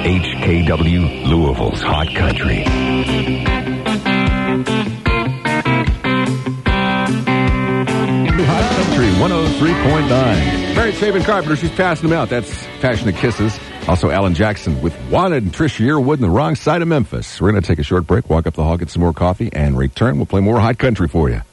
WHKW, Louisville's Hot Country. Hot Country 103.9. Barrett Saban Carpenter, she's passing them out. That's Passionate Kisses. Also, Alan Jackson with Wanted and Trish Yearwood in the wrong side of Memphis. We're going to take a short break, walk up the hall, get some more coffee, and return. We'll play more Hot Country for you.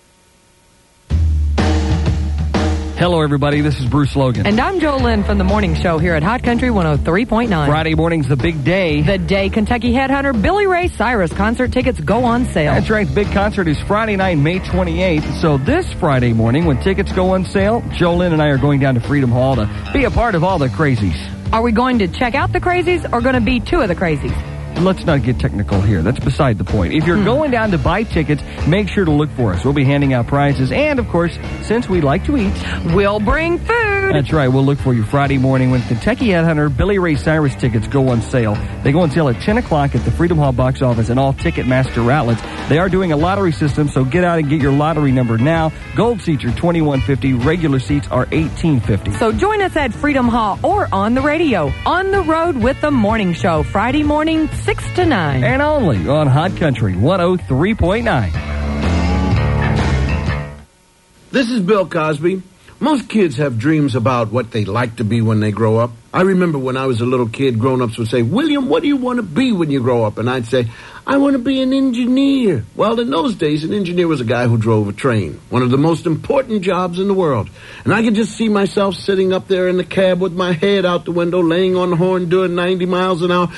Hello, everybody. This is Bruce Logan. And I'm Joe Lynn from the morning show here at Hot Country 103.9. Friday morning's the big day. The day Kentucky headhunter Billy Ray Cyrus concert tickets go on sale. That's right. The big concert is Friday night, May 28th. So this Friday morning, when tickets go on sale, Joe Lynn and I are going down to Freedom Hall to be a part of all the crazies. Are we going to check out the crazies or going to be two of the crazies? Let's not get technical here. That's beside the point. If you're going down to buy tickets, make sure to look for us. We'll be handing out prizes. And, of course, since we like to eat, we'll bring food. That's right. We'll look for you Friday morning when Kentucky headhunter Billy Ray Cyrus tickets go on sale. They go on sale at 10 o'clock at the Freedom Hall box office and all Ticketmaster outlets. They are doing a lottery system, so get out and get your lottery number now. Gold seats are $21.50. Regular seats are $18.50. So join us at Freedom Hall or on the radio. On the road with the morning show. Friday morning, 6 to 9. And only on Hot Country 103.9. This is Bill Cosby. Most kids have dreams about what they like to be when they grow up. I remember when I was a little kid, grown-ups would say, "William, what do you want to be when you grow up?" And I'd say, "I want to be an engineer." Well, in those days, an engineer was a guy who drove a train, one of the most important jobs in the world. And I could just see myself sitting up there in the cab with my head out the window, laying on the horn, doing 90 miles an hour.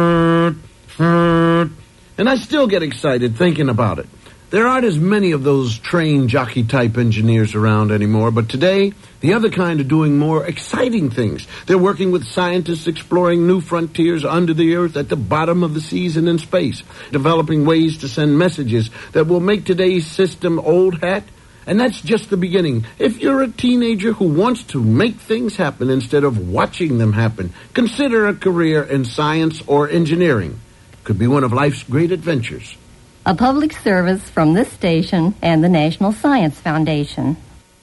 And I still get excited thinking about it. There aren't as many of those train jockey-type engineers around anymore, but today, the other kind are doing more exciting things. They're working with scientists exploring new frontiers under the earth, at the bottom of the seas, and in space, developing ways to send messages that will make today's system old hat. And that's just the beginning. If you're a teenager who wants to make things happen instead of watching them happen, consider a career in science or engineering. Could be one of life's great adventures. A public service from this station and the National Science Foundation.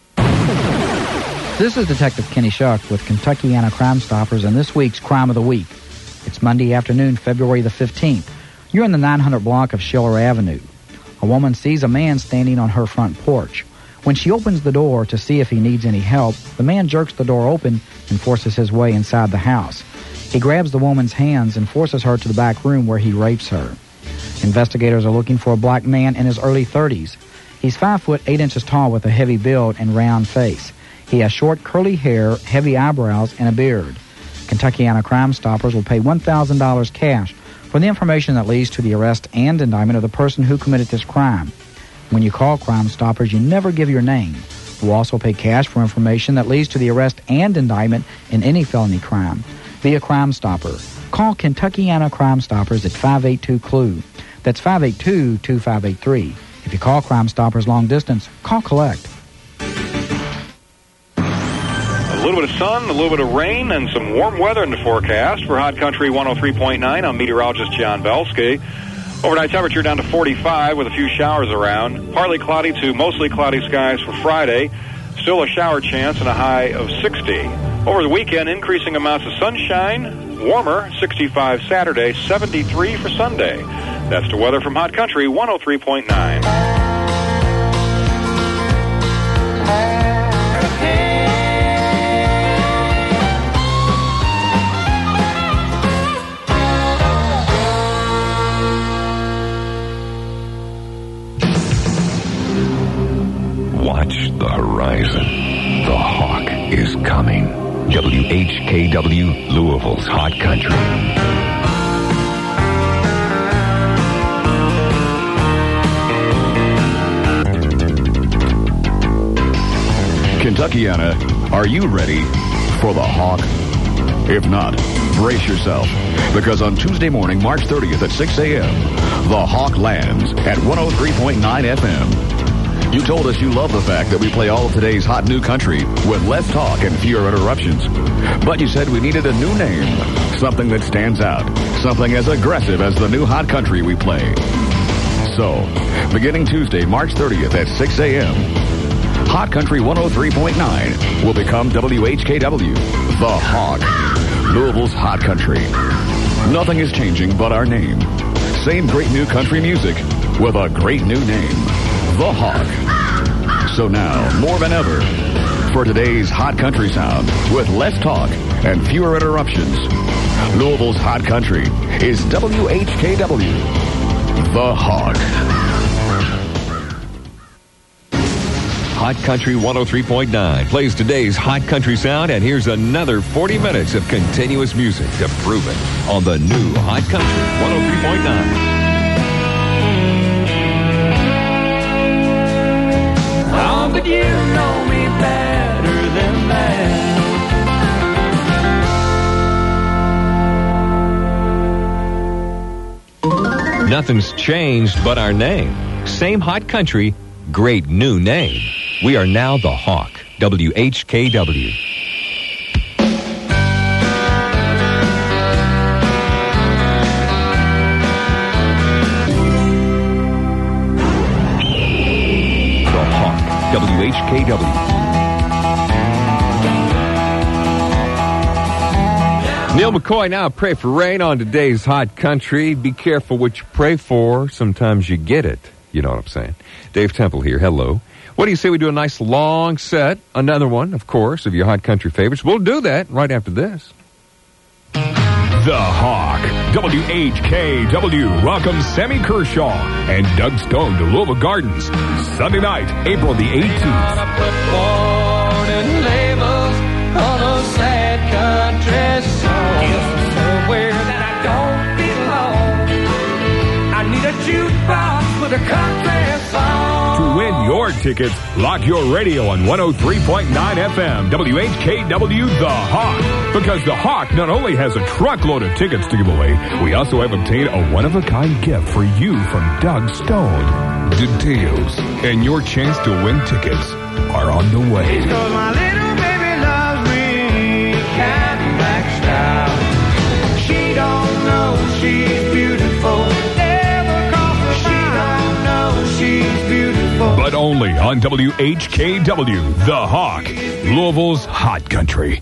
This is Detective Kenny Shuck with Kentuckiana Crime Stoppers and this week's Crime of the Week. It's Monday afternoon, February the 15th. You're in the 900 block of Schiller Avenue. A woman sees a man standing on her front porch. When she opens the door to see if he needs any help, the man jerks the door open and forces his way inside the house. He grabs the woman's hands and forces her to the back room where he rapes her. Investigators are looking for a black man in his early 30s. He's 5 foot 8 inches tall with a heavy build and round face. He has short curly hair, heavy eyebrows, and a beard. Kentuckiana Crime Stoppers will pay $1,000 cash for the information that leads to the arrest and indictment of the person who committed this crime. When you call Crime Stoppers, you never give your name. We'll also pay cash for information that leads to the arrest and indictment in any felony crime. Be a Crime Stopper. Call Kentuckiana Crime Stoppers at 582-CLUE. That's 582-2583. If you call Crime Stoppers long distance, call collect. A little bit of sun, a little bit of rain, and some warm weather in the forecast for Hot Country 103.9. I'm meteorologist John Belsky. Overnight temperature down to 45 with a few showers around. Partly cloudy to mostly cloudy skies for Friday. Still a shower chance and a high of 60. Over the weekend, increasing amounts of sunshine, warmer, 65 Saturday, 73 for Sunday. That's the weather from Hot Country 103.9. Watch the horizon. The Hawk is coming. WHKW, Louisville's Hot Country. Kentuckiana, are you ready for the Hawk? If not, brace yourself, because on Tuesday morning, March 30th at 6 a.m., the Hawk lands at 103.9 FM. You told us you love the fact that we play all of today's hot new country with less talk and fewer interruptions. But you said we needed a new name, something that stands out, something as aggressive as the new hot country we play. So, beginning Tuesday, March 30th at 6 a.m., Hot Country 103.9 will become WHKW, the Hawk, Louisville's Hot Country. Nothing is changing but our name. Same great new country music with a great new name, The Hawk. So now, more than ever, for today's hot country sound with less talk and fewer interruptions, Louisville's hot country is WHKW, The Hawk. Hot Country 103.9 plays today's hot country sound, and here's another 40 minutes of continuous music to prove it on the new Hot Country 103.9. Oh, but you know me better than that. Nothing's changed but our name. Same hot country, great new name. We are now The Hawk, WHKW. The Hawk, WHKW. Neil McCoy, now pray for rain on today's hot country. Be careful what you pray for. Sometimes you get it. You know what I'm saying. Dave Temple here. Hello. What do you say we do a nice long set? Another one, of course, of your hot country favorites. We'll do that right after this. The Hawk, WHKW, welcomes Sammy Kershaw and Doug Stone to Louisville Gardens, Sunday night, April the 18th. Put warning labels on a sad country song. Somewhere that I don't belong. I need a jukebox with a country song. To win your tickets, lock your radio on 103.9 FM, WHKW, The Hawk. Because The Hawk not only has a truckload of tickets to give away, we also have obtained a one-of-a-kind gift for you from Doug Stone. Details and your chance to win tickets are on the way. Because my little baby loves me Cadillac style. She don't know she's beautiful. But only on WHKW, The Hawk, Louisville's hot country.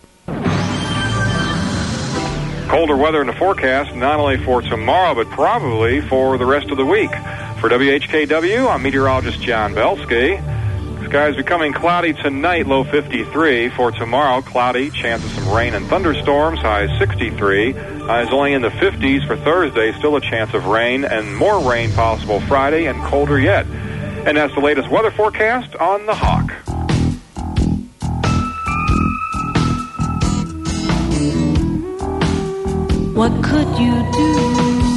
Colder weather in the forecast, not only for tomorrow, but probably for the rest of the week. For WHKW, I'm meteorologist John Belsky. Skies becoming cloudy tonight, low 53. For tomorrow, cloudy, chance of some rain and thunderstorms, high 63. Highs only in the 50s for Thursday, still a chance of rain, and more rain possible Friday and colder yet. And that's the latest weather forecast on The Hawk. What could you do?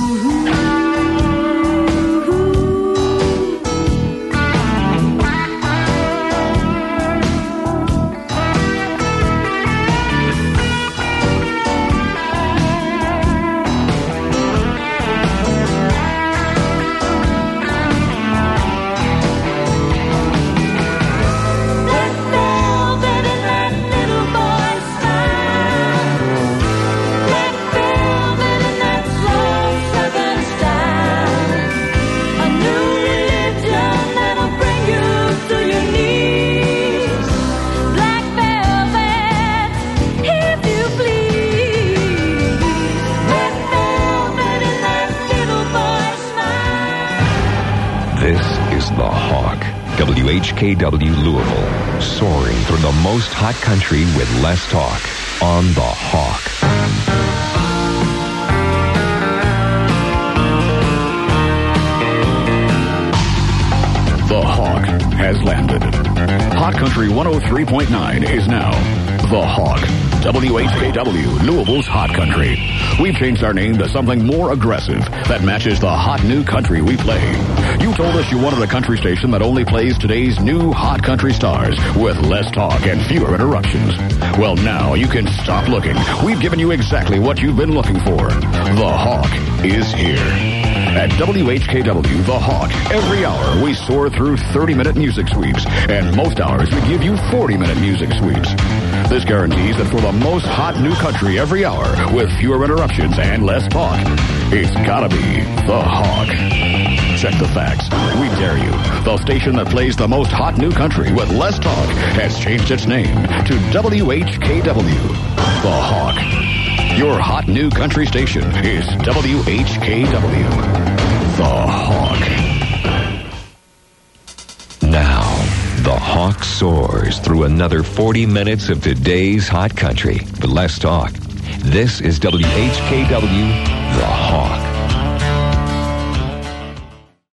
WHKW Louisville, soaring through the most hot country with less talk on The Hawk. The Hawk has landed. Hot Country 103.9 is now The Hawk, WHKW, Louisville's hot country. We've changed our name to something more aggressive that matches the hot new country we play. You told us you wanted a country station that only plays today's new hot country stars with less talk and fewer interruptions. Well, now you can stop looking. We've given you exactly what you've been looking for. The Hawk is here. At WHKW, The Hawk, every hour we soar through 30-minute music sweeps, and most hours we give you 40-minute music sweeps. This guarantees that for the most hot new country every hour, with fewer interruptions and less talk, it's gotta be The Hawk. Check the facts. We dare you. The station that plays the most hot new country with less talk has changed its name to WHKW, The Hawk. Your hot new country station is WHKW. The Hawk. Now, the Hawk soars through another 40 minutes of today's hot country. But less talk. This is WHKW, The Hawk.